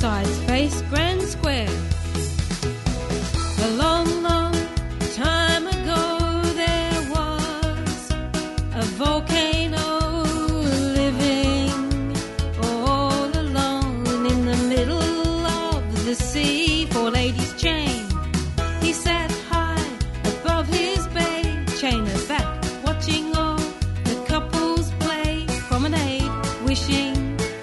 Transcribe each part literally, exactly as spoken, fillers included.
side space grand square. A long, long time ago there was a volcano living all alone in the middle of the sea. Four ladies chained, he sat high above his bay, chain her back, watching all the couples play promenade, wishing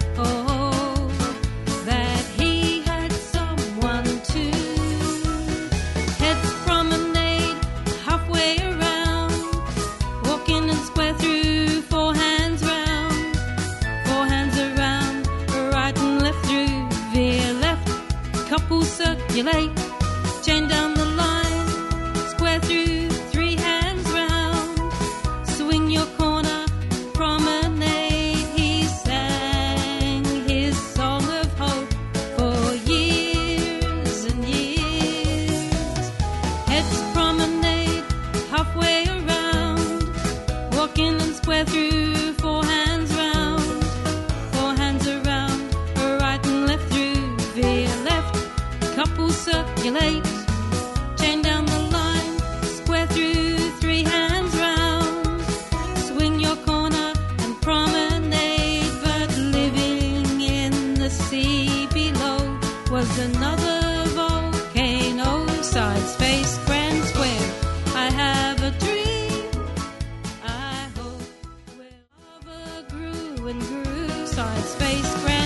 circulate, chain down the line, square through, three hands round, swing your corner, promenade. He sang his song of hope for years and years. Heads promenade, halfway around, walking and square through, four hands round, four hands around, right and left through, veer left. Couples circulate, chain down the line, square through, three hands round, swing your corner and promenade. But living in the sea below was another volcano, side space grand square. I have a dream, I hope where lava grew and grew, side space grand